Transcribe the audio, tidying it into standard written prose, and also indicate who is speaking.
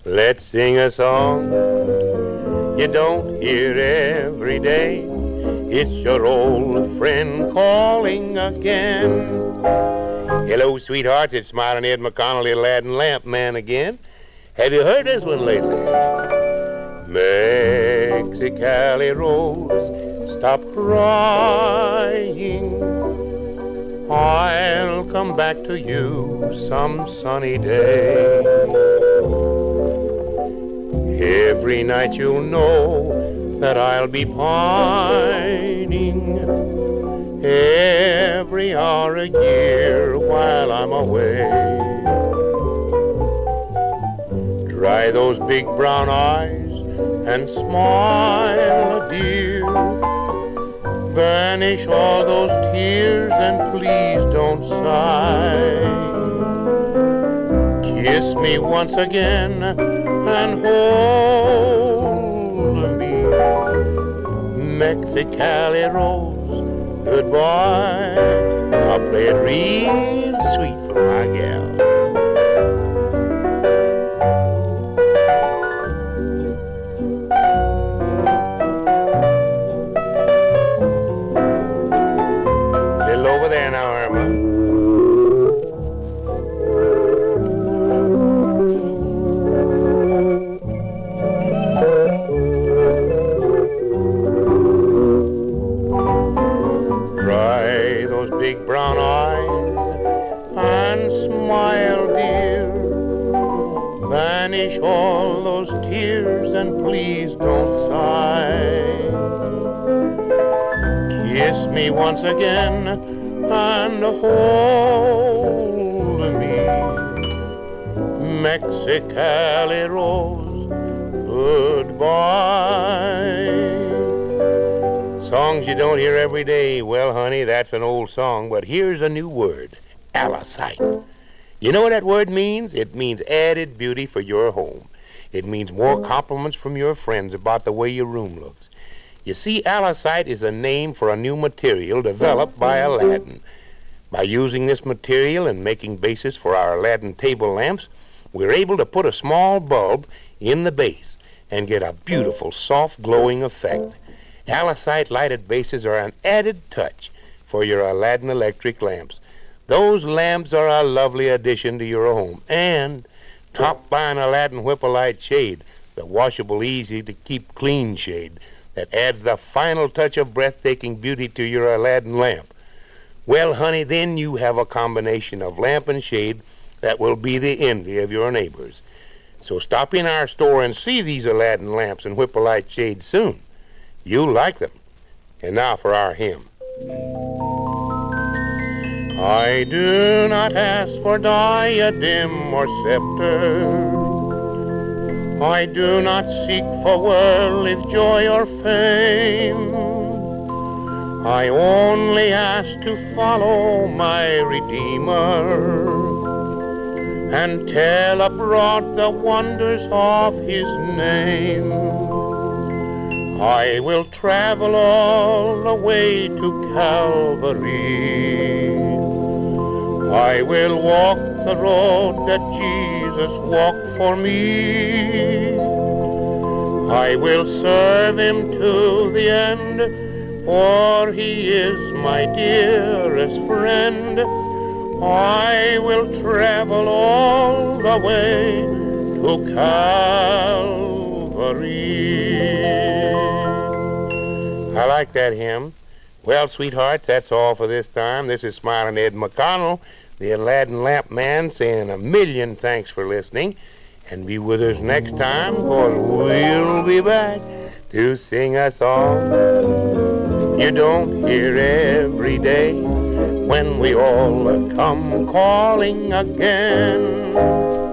Speaker 1: Let's sing a song you don't hear every day. It's your old friend calling again. Hello, sweethearts, it's Smiling Ed McConnell, the Aladdin Lamp Man again. Have you heard this one lately? Mexicali Rose, stop crying. I'll come back to you some sunny day. Every night you'll know that I'll be pining. Every hour a year while I'm away. Dry those big brown eyes and smile, dear. Banish all those tears and please don't sigh. Kiss me once again and hold me. Mexicali Rose, goodbye. I'll play it real sweet for my gal. Little over there now, Irma. Big brown eyes and smile, dear. Banish all those tears and please don't sigh. Kiss me once again and hold me. Mexicali Rose, goodbye. Songs you don't hear every day. Well, honey, that's an old song, but here's a new word, Alicite. You know what that word means? It means added beauty for your home. It means more compliments from your friends about the way your room looks. You see, Alicite is a name for a new material developed by Aladdin. By using this material and making bases for our Aladdin table lamps, we're able to put a small bulb in the base and get a beautiful, soft, glowing effect. Alicite lighted bases are an added touch for your Aladdin electric lamps. Those lamps are a lovely addition to your home, and topped by an Aladdin Whippolite shade, the washable, easy to keep clean shade that adds the final touch of breathtaking beauty to your Aladdin lamp. Well, honey, then you have a combination of lamp and shade that will be the envy of your neighbors. So stop in our store and see these Aladdin lamps and Whippolite shades soon. You'll like them. And now for our hymn. I do not ask for diadem or scepter. I do not seek for worldly joy or fame. I only ask to follow my Redeemer and tell abroad the wonders of his name. I will travel all the way to Calvary. I will walk the road that Jesus walked for me. I will serve him to the end, for he is my dearest friend. I will travel all the way to Calvary. I like that hymn. Well, sweethearts, that's all for this time. This is Smiling Ed McConnell, the Aladdin Lamp Man, saying a million thanks for listening. And be with us next time, for we'll be back to sing a song you don't hear every day when we all come calling again.